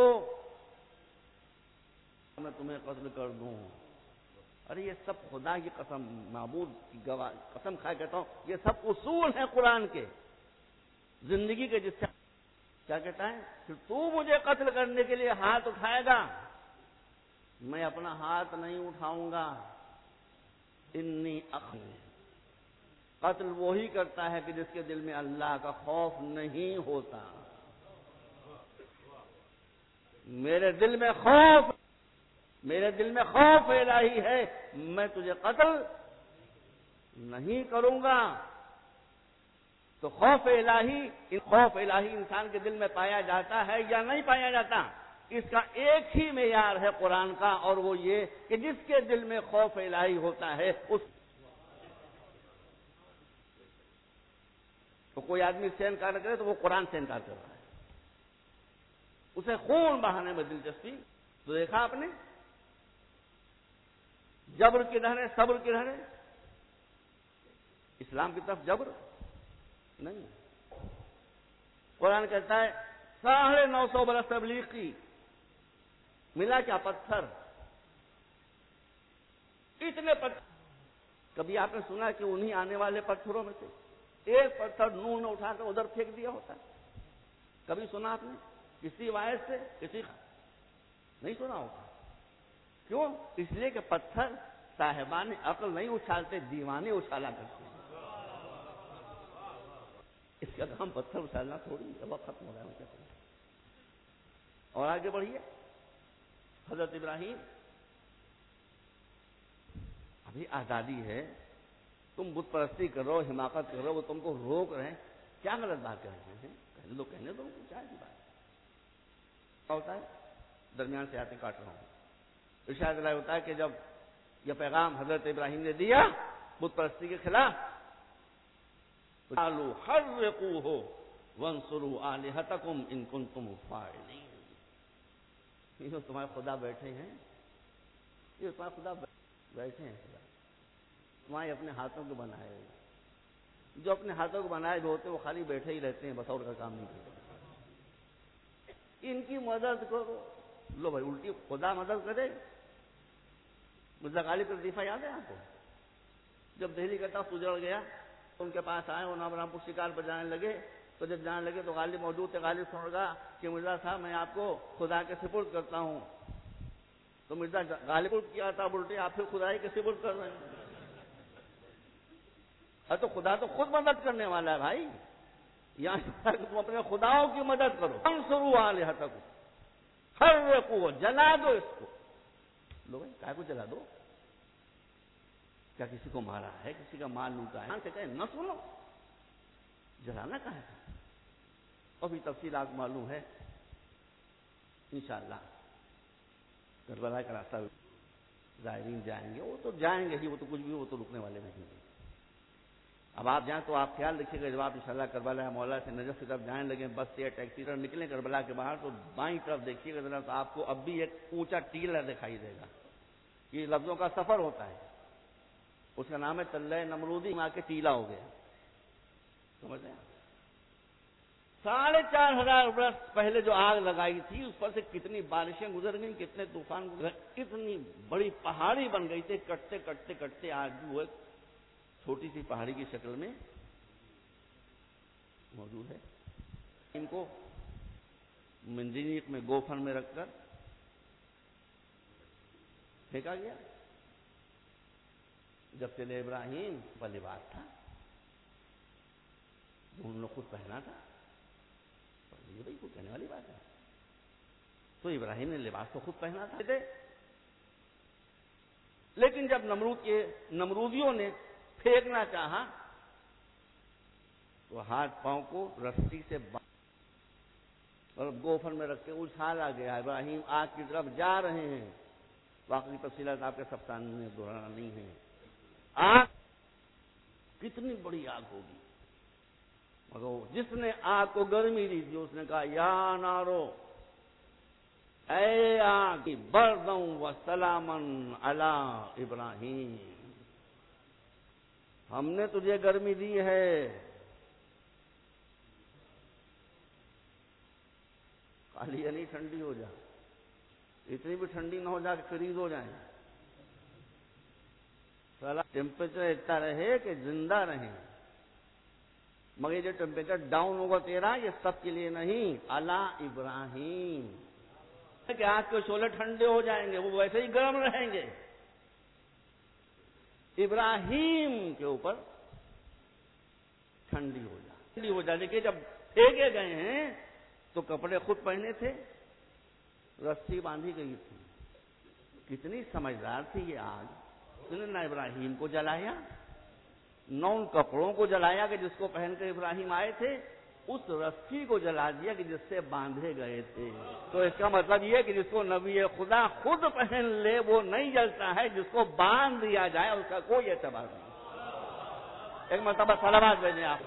میں تمہیں قتل کر دوں. ارے یہ سب خدا کی قسم، معبود کی قسم کھا کہتا ہوں، یہ سب اصول ہیں قرآن کے زندگی کے. جس سے کیا کہتا ہے کہ تو مجھے قتل کرنے کے لیے ہاتھ اٹھائے گا، میں اپنا ہاتھ نہیں اٹھاؤں گا. انی اخاف. قتل وہی کرتا ہے کہ جس کے دل میں اللہ کا خوف نہیں ہوتا. میرے دل میں خوف الہی ہے، میں تجھے قتل نہیں کروں گا. تو خوف الہی انسان کے دل میں پایا جاتا ہے یا نہیں پایا جاتا؟ اس کا ایک ہی معیار ہے قرآن کا، اور وہ یہ کہ جس کے دل میں خوف الہی ہوتا ہے اس تو کوئی آدمی سے انکار نہ کرے تو وہ قرآن سے انکار کر رہا ہے. اسے خون بہانے میں دلچسپی. تو دیکھا آپ نے جبر کدھر ہے، صبر کدھر ہے؟ اسلام کی طرف جبر نہیں. قرآن کہتا ہے 950 برس تبلیغ کی، ملا کیا؟ پتھر. اتنے پتھر. کبھی آپ نے سنا کہ انہی آنے والے پتھروں میں سے ایک پتھر نوح نے اٹھا کر ادھر پھینک دیا ہوتا؟ کبھی سنا آپ نے کسی روایت سے؟ کسی نہیں سنا ہوگا. کیوں؟ اس لیے کہ پتھر صاحبان عقل نہیں اچھالتے، دیوانے اچھالا کرتے ہیں. اس کا کام پتھر اچھالنا تھوڑی ہے. وقت ختم ہو رہا ہے کیا کریں. اور آگے بڑھیے. حضرت ابراہیم، ابھی آزادی ہے، تم بت پرستی کر رہے ہو، حماقت کر رہے ہو، وہ تم کو روک رہے ہیں. کیا غلط بات کر رہے ہیں؟ کہنے دو کیا کی بات کیا ہوتا ہے. درمیان سے آتے کاٹ رہا ہوں. ارشاد الہی ہوتا ہے کہ جب یہ پیغام حضرت ابراہیم نے دیا بت پرستی کے خلاف، قالوا حرقوه وانصروا آلهتكم ان كنتم فاعلین. یہ تمہارے خدا بیٹھے ہیں، یہ تمہارے خدا بیٹھے ہیں. خدا تمہارے اپنے ہاتھوں کو بنائے ہوئے. جو اپنے ہاتھوں کو بنائے ہوئے ہوتے ہیں وہ خالی بیٹھے ہی رہتے ہیں، بس اور کا کام نہیں کرتے. ان کی مدد کرو. لو بھائی الٹی خدا مدد کرے. مرزا غالب کا لطیفہ یاد ہے آپ کو؟ جب دہلی کا تخت اجڑ گیا تو ان کے پاس آئے اور نام رام پور شکار پر جانے لگے تو جب جانے لگے تو غالب موجود تھے. غالب سن رہا کہ مرزا صاحب میں آپ کو خدا کے سپرد کرتا ہوں. تو مرزا غالب کیا تھا الٹے آپ پھر خدائی کے سپرد کر رہے ہیں. تو خدا تو خود مدد کرنے والا ہے بھائی. یہاں تم اپنے خداؤں کی مدد کرو. انصروا آلہتکم حرقوا جلا دو اس کو. لو بھائی کائے کو جلا دو؟ کیا کسی کو مارا ہے؟ کسی کا مال لوٹا ہے؟ سے کہیں نہ سنو جلانا کہاں ہے؟ اور بھی تفصیلات معلوم ہے انشاءاللہ. کربلا کا راستہ زائرین جائیں گے، وہ تو جائیں گے ہی، وہ تو کچھ بھی وہ تو رکنے والے نہیں ہیں. اب آپ جائیں تو آپ خیال رکھیے گا جب آپ انشاءاللہ کربلا مولا سے نجف کی طرف جانے لگیں، بس سے یا ٹیکسی طرف نکلیں کربلا کے باہر، تو بائیں طرف دیکھیے گا ذرا تو آپ کو اب بھی ایک اونچا ٹیلہ دکھائی دے گا. یہ لفظوں کا سفر ہوتا ہے، اس کا نام ہے تلہ نمرودی. وہاں کے ٹیلہ ہو گیا. سمجھ رہے ہیں؟ 4,500 برس پہلے جو آگ لگائی تھی اس پر سے کتنی بارشیں گزر گئیں، کتنے طوفان گزر، کتنی بڑی پہاڑی بن گئی تھی. کٹتے کٹتے کٹتے آج بھی وہ ایک چھوٹی سی پہاڑی کی شکل میں موجود ہے. ان کو منجنیق میں گوفن میں رکھ کر پھینکا گیا. جب تلے ابراہیم پر لباس تھا انہوں نے خود پہنا تھا. یہ بھائی کوئی کہنے والی بات ہے؟ تو ابراہیم نے لباس تو خود پہنا تھا. لیکن جب نمرودیوں نے پھینکنا چاہا تو ہاتھ پاؤں کو رسی سے اور گوفن میں رکھ کے اچھالا گیا. ابراہیم آگ کی طرف جا رہے ہیں. واقعی تفصیلات آپ کے سب سامنے دہرانا نہیں ہے. آگ کتنی بڑی آگ ہوگی، مگر جس نے آگ کو گرمی دی تھی اس نے کہا یا نارو، اے آگ بردوں و سلامن علی ابراہیم، ہم نے تجھے گرمی دی ہے، خالی یعنی ٹھنڈی ہو جا، اتنی بھی ٹھنڈی نہ ہو جا کہ فریز ہو جائیں. ٹیمپریچر اتنا رہے کہ زندہ رہیں. مگر یہ جو ٹیمپریچر ڈاؤن ہوگا تیرا یہ سب کے لیے نہیں، علی ابراہیم، کہ آگ کے شعلے ٹھنڈے ہو جائیں گے، وہ ویسے ہی گرم رہیں گے. ابراہیم کے اوپر ٹھنڈی ہو جائے. دیکھیے جب پھینکے گئے ہیں تو کپڑے خود پہنے تھے، رسی باندھی گئی تھی. کتنی سمجھدار تھی یہ آگ. اس نے نہ ابراہیم کو جلایا نہ ان کپڑوں کو جلایا کہ جس کو پہن کر ابراہیم آئے تھے، اس رسی کو جلا دیا کہ جس سے باندھے گئے تھے. تو اس کا مطلب یہ کہ جس کو نبی خدا خود پہن لے وہ نہیں جلتا ہے، جس کو باندھ دیا جائے اس کا کوئی اعتبار نہیں. ایک مرتبہ سلامات بھیجیں آپ.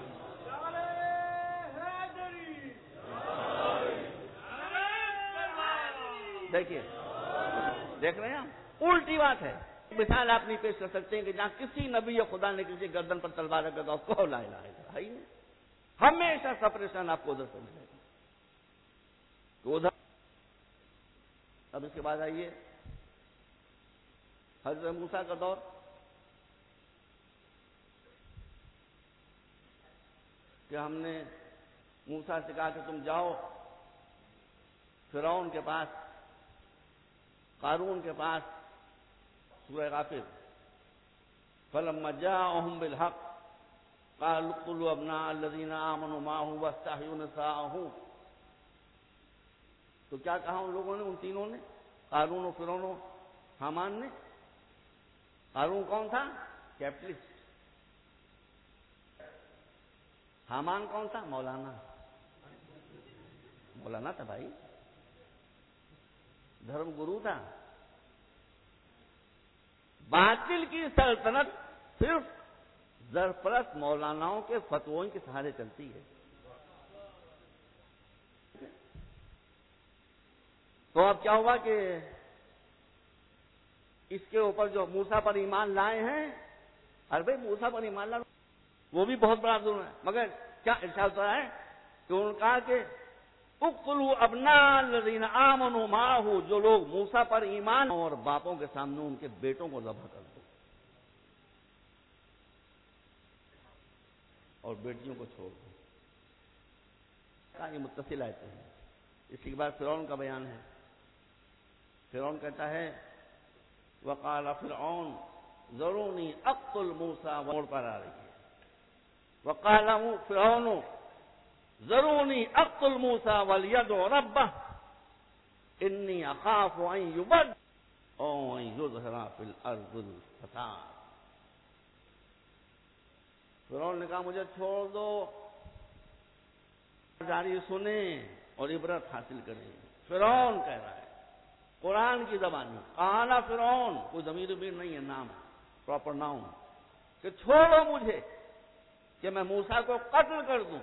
دیکھیے دیکھ رہے ہیں الٹی بات ہے. مثال آپ نہیں پیش کر سکتے ہیں کہ جہاں کسی نبی یا خدا نے کسی گردن پر تلوار رکھ کر کو لا الہ الا اللہ، ہمیشہ سپریشن آپ کو ادھر سے ملے گا تو ادھر. اب اس کے بعد آئیے حضرت موسیٰ کا دور. کہ ہم نے موسیٰ سے کہا کہ تم جاؤ فرعون کے پاس، قارون کے پاس. سورہ غافر فلما جاءهم بالحق قالوا اقتلوا ابناء الذين آمنوا معه واستحيوا نساءهم. تو کیا کہا ان لوگوں نے، ان تینوں نے، قارون و فرعون و حامان نے. قارون کون تھا؟ کیپٹلسٹ. حامان کون تھا؟ مولانا تھا بھائی، دھرم گرو تھا. باطل کی سلطنت صرف زرپرست مولاناؤں کے فتووں کے سہارے چلتی ہے. تو اب کیا ہوا کہ اس کے اوپر جو موسیٰ پر ایمان لائے ہیں، ارے بھائی موسیٰ پر ایمان لائے وہ بھی بہت بڑا ظلم ہے. مگر کیا ارشاد ہو رہا ہے کہ انہوں نے کہا کہ اقتلوا ابناء الذین آمنوا معه، جو لوگ موسیٰ پر ایمان اور باپوں کے سامنے ان کے بیٹوں کو ذبح کر دو اور بیٹیوں کو چھوڑ دو. کا یہ متصل آیتیں ہیں. اسی کے بعد فرعون کا بیان ہے. فرعون کہتا ہے وقال فرعون ذرونی اقتل موسیٰ، موڑ پر آ رہی ہے. وقال فرعون ذرونی اقتل موسیٰ ولیدع ربہ انی اخاف ان یبدل او ان یظہر فی الارض الفساد. فرعون نے کہا مجھے چھوڑ دو، جاری سنیں اور عبرت حاصل کریں. فرعون کہہ رہا ہے قرآن کی زبانی، قال فرعون، کوئی ضمیر نہیں ہے، نام پراپر ناؤن، کہ چھوڑو مجھے کہ میں موسیٰ کو قتل کر دوں.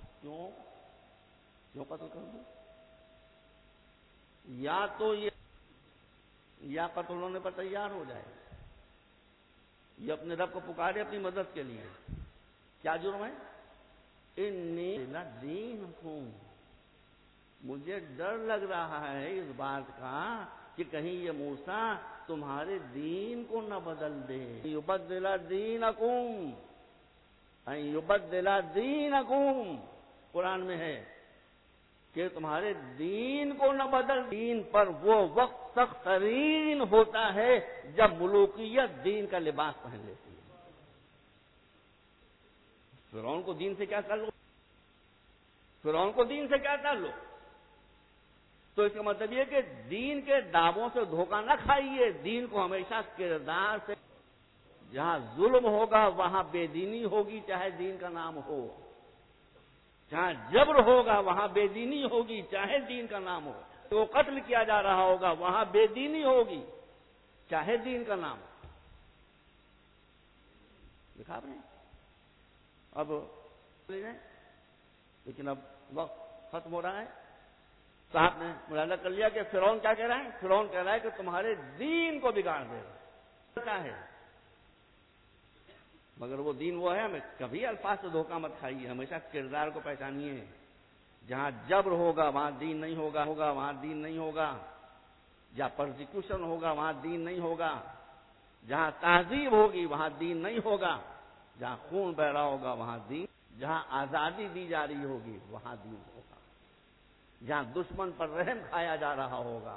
کیوں قتل کر دوں؟ یا تو یہ یا قتل ہونے پر تیار ہو جائے، یہ اپنے رب کو پکارے اپنی مدد کے لیے. کیا جرم ہے؟ انی لدینکم، مجھے ڈر لگ رہا ہے اس بات کا کہ کہیں یہ موسیٰ تمہارے دین کو نہ بدل دے. یبدل دینکم، یبدل دینکم قرآن میں ہے کہ تمہارے دین کو نہ بدل. دین پر وہ وقت سخت ترین ہوتا ہے جب ملوکیت دین کا لباس پہن لیتی ہے. فرعون کو دین سے کیا تعلق؟ فرعون کو دین سے کیا تعلق؟ تو اس کا مطلب یہ کہ دین کے دعووں سے دھوکہ نہ کھائیے. دین کو ہمیشہ کردار سے، جہاں ظلم ہوگا وہاں بے دینی ہوگی چاہے دین کا نام ہو، جہاں جبر ہوگا وہاں بے دینی ہوگی چاہے دین کا نام ہو. تو قتل کیا جا رہا ہوگا وہاں بے دینی ہوگی چاہے دین کا نام ہو. دکھا رہے ہیں اب، لیکن اب وقت ختم ہو رہا ہے. صاحب نے ملاحظہ کر لیا کہ فرعون کیا کہہ رہا ہے؟ فرعون کہہ رہا ہے کہ تمہارے دین کو بگاڑ دے رہا ہے. مگر وہ دین وہ ہے، ہمیں کبھی الفاظ سے دھوکہ مت کھائیے، ہمیشہ کردار کو پہچانیے. جہاں جبر ہوگا وہاں دین نہیں ہوگا، وہاں دین نہیں ہوگا. جہاں پرسیکیوشن ہوگا وہاں دین نہیں ہوگا. جہاں تہذیب ہوگی وہاں دین نہیں ہوگا. جہاں خون بہ رہا ہوگا وہاں دین، جہاں آزادی دی جا رہی ہوگی وہاں دین ہوگا. جہاں دشمن پر رحم کھایا جا رہا ہوگا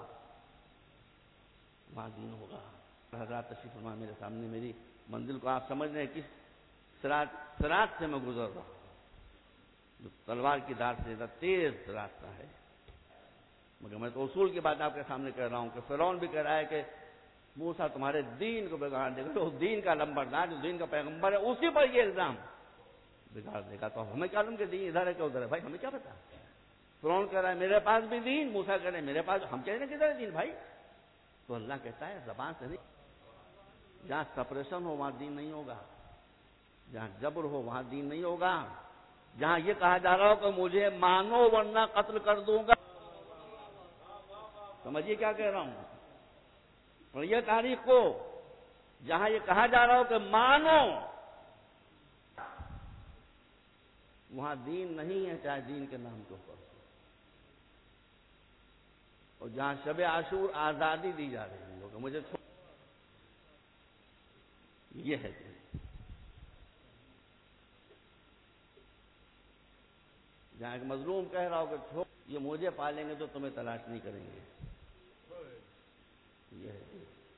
وہاں دین ہوگا. حضرات تشریف فرما میرے سامنے، میری منزل کو آپ سمجھ رہے ہیں کس صراط سے میں گزر رہا ہوں، جو تلوار کی دھار سے زیادہ تیز راستہ ہے. مگر میں تو اصول کی بات آپ کے سامنے کہہ رہا ہوں کہ فرعون بھی کہہ رہا ہے کہ موسیٰ تمہارے دین کو بگاڑ دے گا. تو دین کا لمبردار جو دین کا پیغمبر ہے اسی پر یہ الزام بگاڑ دے گا. تو ہمیں کیا معلوم کہ دین ادھر ہے کہ ادھر ہے؟ بھائی ہمیں کیا پتا. فرعون کہہ رہا ہے میرے پاس بھی دین، موسیٰ کہہ رہے ہیں میرے پاس، ہم کہہ رہے ہیں کدھر ہے دین بھائی؟ تو اللہ کہتا ہے زبان سے نہیں، جہاں سپریشن ہو وہاں دین نہیں ہوگا، جہاں جبر ہو وہاں دین نہیں ہوگا. جہاں یہ کہا جا رہا ہو کہ مجھے مانو ورنہ قتل کر دوں گا، سمجھیے کیا کہہ رہا ہوں. اور یہ تاریخ کو جہاں یہ کہا جا رہا ہو کہ مانو، وہاں دین نہیں ہے چاہے دین کے نام کے اوپر. اور جہاں شب عاشور آزادی دی جا رہی ہے کہ مجھے یہ ہے دین. جہاں ایک مظلوم کہہ رہا ہو کہ چھوڑ، یہ مجھے پالیں گے تو تمہیں تلاش نہیں کریں گے، یہ ہے.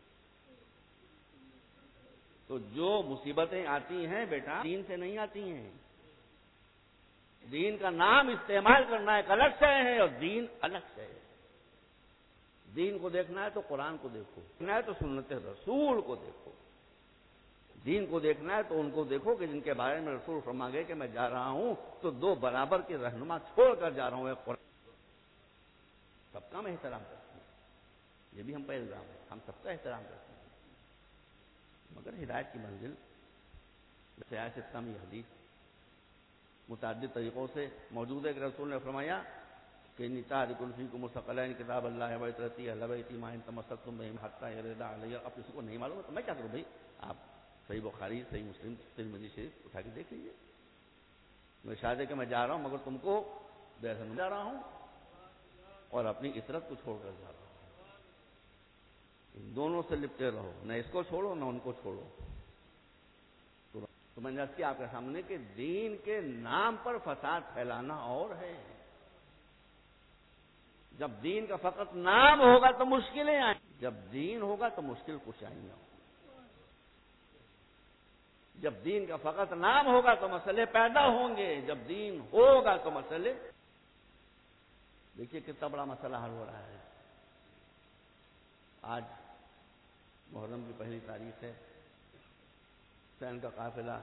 تو جو مصیبتیں آتی ہیں بیٹا دین سے نہیں آتی ہیں. دین کا نام استعمال کرنا ایک الگ سے ہے اور دین الگ سے ہے. دین کو دیکھنا ہے تو قرآن کو دیکھو، دیکھنا ہے تو سنت رسول کو دیکھو. دین کو دیکھنا ہے تو ان کو دیکھو کہ جن کے بارے میں رسول فرما گئے کہ میں جا رہا ہوں تو دو برابر کے رہنما چھوڑ کر جا رہا ہوں. ایک قرآن، سب کا میں احترام کرتا ہوں، یہ بھی ہم پہ الزام ہے، ہم سب کا احترام کرتے ہیں. مگر ہدایت کی منزل سیاست کم یہ حدیث متعدد طریقوں سے موجود ہے کہ رسول نے فرمایا کہ نتارک فیکم الثقلین کتاب اللہ و عترتی اہل بیتی ما ان تمسکتم بہم حتی یرد علی. اب کسی کو نہیں معلوم ہے تو میں کیا کروں بھائی؟ آپ صحیح بخاری، صحیح مسلم، ترمذی شریف اٹھا کے دیکھ لیجیے. میں ارشاد ہے کہ میں جا رہا ہوں مگر تم کو بے رحم جا رہا ہوں اور اپنی عترت کو چھوڑ کر جا رہا ہوں. ان دونوں سے لپٹے رہو، نہ اس کو چھوڑو نہ ان کو چھوڑو. تو میں نے عرض کیا آپ کے سامنے کہ دین کے نام پر فساد پھیلانا اور ہے جب دین کا فقط نام ہوگا تو مشکلیں آئیں، جب دین ہوگا تو مشکل کشائیاں ہوں۔ جب دین کا فقط نام ہوگا تو مسئلے پیدا ہوں گے، جب دین ہوگا تو مسئلے، دیکھیے کتنا بڑا مسئلہ حل ہو رہا ہے۔ آج محرم کی پہلی تاریخ ہے، حسین کا قافلہ۔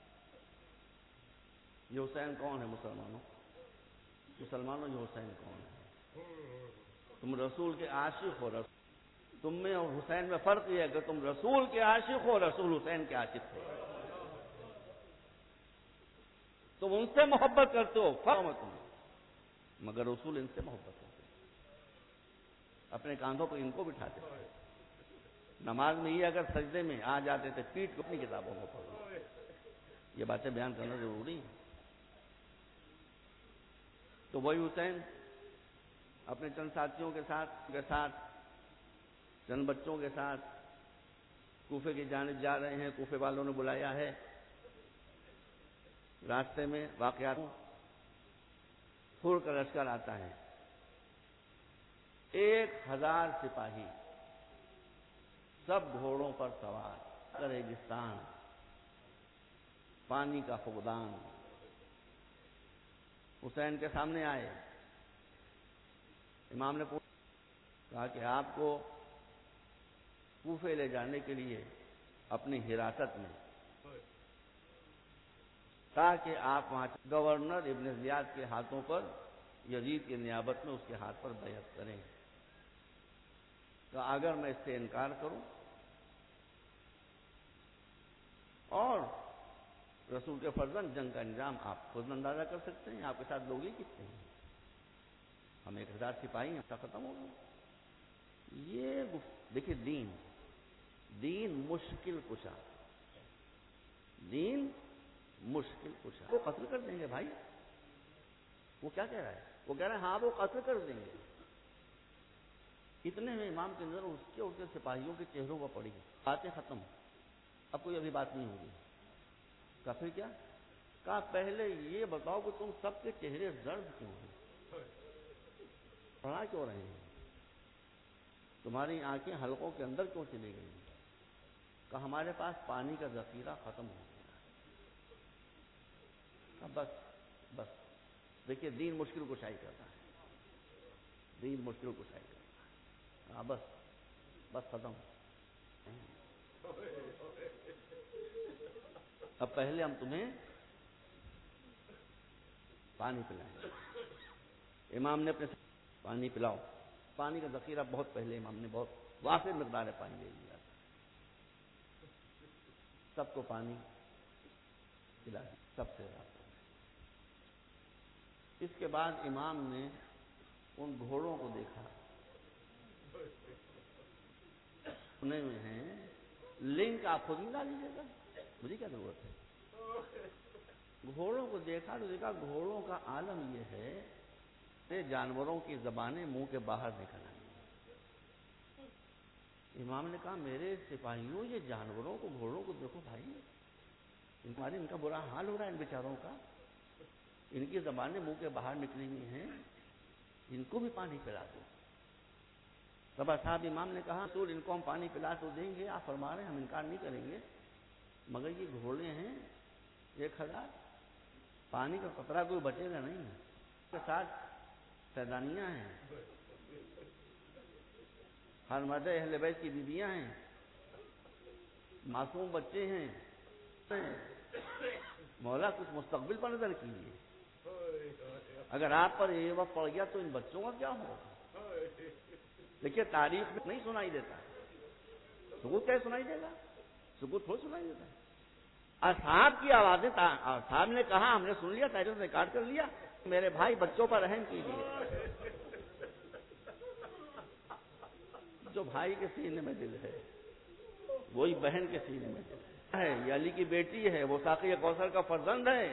یہ حسین کون ہے مسلمانوں؟ مسلمانوں یہ حسین کون ہے؟ تم رسول کے عاشق ہو، تم میں اور حسین میں فرق یہ ہے کہ تم رسول کے عاشق ہو، رسول حسین کے عاشق ہو۔ تم ان سے محبت کرتے ہو، فرق ہے تم، مگر رسول ان سے محبت کرتے ہو، اپنے کاندھوں پر ان کو بٹھاتے ہو۔ نماز میں یہ اگر سجدے میں آ جاتے تھے پیٹ کو اپنی کتابوں کو پڑھو۔ یہ باتیں بیان کرنا ضروری ہے۔ تو وہی حسین اپنے چند ساتھیوں کے ساتھ چند بچوں کے ساتھ کوفے کی جانب جا رہے ہیں۔ کوفے والوں نے بلایا ہے۔ راستے میں واقعات پھول کا لشکر آتا ہے، 1000 سپاہی، سب گھوڑوں پر سوار، ریگستان، پانی کا فقدان۔ حسین کے سامنے آئے، امام نے کہا کہ آپ کو کوفے لے جانے کے لیے اپنی حراست میں، تاکہ آپ وہاں گورنر ابن زیاد کے ہاتھوں پر، یزید کی نیابت میں اس کے ہاتھ پر بیعت کریں۔ تو اگر میں اس سے انکار کروں اور رسول کے فرزند، جنگ کا انجام آپ خود اندازہ کر سکتے ہیں، آپ کے ساتھ لوگ ہی کتنے ہیں، ہم 1000 سپاہی ہیں، ختم ہو گئے۔ یہ دیکھیے دین مشکل کشا، دین مشکل کشا۔ وہ قتل کر دیں گے بھائی، وہ کیا کہہ رہا ہے؟ وہ کہہ رہا ہے ہاں وہ قتل کر دیں گے۔ اتنے میں امام کے نظر اس کے سپاہیوں کے چہروں پر پڑی، باتیں ختم، اب کوئی ابھی بات نہیں ہوگی۔ کہا پھر کیا؟ کہا پہلے یہ بتاؤ کہ تم سب کے چہرے زرد کیوں ہیں، پڑھا کیوں رہے ہیں، تمہاری آنکھیں حلقوں کے اندر کیوں چلی گئی؟ کہ ہمارے پاس پانی کا ذخیرہ ختم ہو گیا۔ بس دیکھیے دین مشکل کشائی کرتا ہے، دین مشکل کشائی کرتا ہے۔ ہاں بس ختم۔ اب پہلے ہم تمہیں پانی پلائیں۔ امام نے اپنے پانی پلاؤ، پانی کا ذخیرہ بہت پہلے امام نے بہت وافر مقدار میں پانی دے دیا، سب کو پانی پلا دیا، سب سے رابطہ۔ اس کے بعد امام نے ان گھوڑوں کو دیکھا، سنے میں ہیں لنک آپ خود ملا لیجیے گا، مجھے کیا ضرورت ہے۔ گھوڑوں کو دیکھا تو دیکھا گھوڑوں کا عالم یہ ہے کہ جانوروں کی زبانیں منہ کے باہر نکل آئی۔ امام نے کہا میرے سپاہیوں یہ جانوروں کو، گھوڑوں کو دیکھو بھائی، ان کا برا حال ہو رہا ہے، ان بیچاروں کا، ان کی زبانیں منہ کے باہر نکلی ہوئی ہیں، ان کو بھی پانی پلا دو۔ تب صاحب امام نے کہا رسول ان کو ہم پانی پلا تو دیں گے، آپ فرما رہے ہیں ہم انکار نہیں کریں گے، مگر یہ گھوڑے ہیں 1000، پانی کا قطرہ کوئی بچے گا نہیں، اس کے ساتھ سیدانیاں ہیں، ہر مرد اہل بیت کی بیویاں ہیں، معصوم بچے ہیں، مولا کچھ مستقبل پر نظر کیجیے، اگر آپ پر یہ وقت پڑ گیا تو ان بچوں کا کیا ہوگا؟ دیکھیے تاریخ میں نہیں سنائی دیتا، سکوت کیسے سنائی دے گا؟ سکوت تھوڑی سنائی دیتا ہے۔ اصحاب کی آوازیں، اصحاب نے کہا ہم نے سن لیا، تاریخ ریکارڈ کر لیا، میرے بھائی بچوں پر رحم کیجیے، جو بھائی کے سینے میں دل ہے وہی بہن کے سینے میں دل ہے، یہ علی کی بیٹی ہے، وہ ساقی کوثر کا فرزند ہے،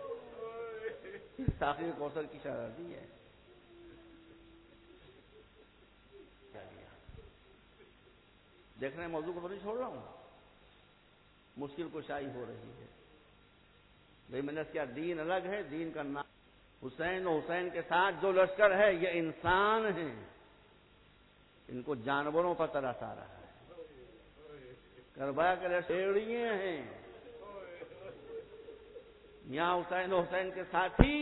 ساقی کوثر کی شہزادی ہے۔ دیکھ رہے ہیں موضوع کو تو نہیں چھوڑ رہا ہوں، مشکل کشائی ہو رہی ہے۔ بھائی میں نے کیا دین الگ ہے، دین کا نام حسین و حسین کے ساتھ جو لشکر ہے یہ انسان ہیں، ان کو جانوروں پر ترس آ رہا ہے۔ کربلا کے بھیڑیے ہیں، یہاں حسین و حسین کے ساتھی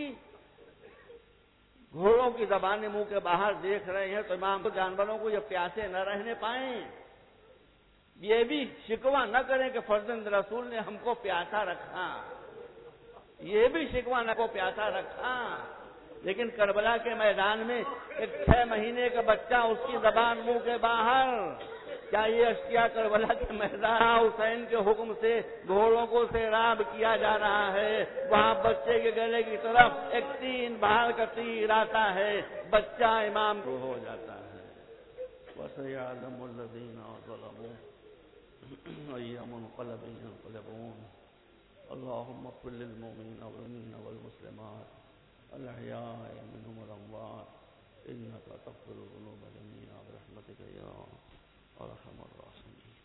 گھوڑوں کی زبان منہ کے باہر دیکھ رہے ہیں، تو امام کو جانوروں کو یہ پیاسے نہ رہنے پائیں، یہ بھی شکوہ نہ کریں کہ فرزند رسول نے ہم کو پیاسا رکھا، یہ بھی شکوہ نہ کو پیاسا رکھا۔ لیکن کربلا کے میدان میں ایک 6 مہینے کا بچہ، اس کی زبان منہ کے باہر، کیا یہ اشکیا کربلا کے میدان حسین کے حکم سے گھوڑوں کو سیراب کیا جا رہا ہے، وہاں بچے کے گلے کی طرف ایک 3 بار کا تیر آتا ہے، بچہ امام کو ہو جاتا ہے۔ وَسَيَعْلَمُ الَّذِينَ ظَلَمُوا أَيَّ مُنقَلَبٍ يَنقَلِبُونَ اللهم اغفر للمؤمنين والمؤمنات والمسلمات الأحياء منهم والأموات إنك تغفر الذنوب جميعا برحمتك يا أرحم الراحمين۔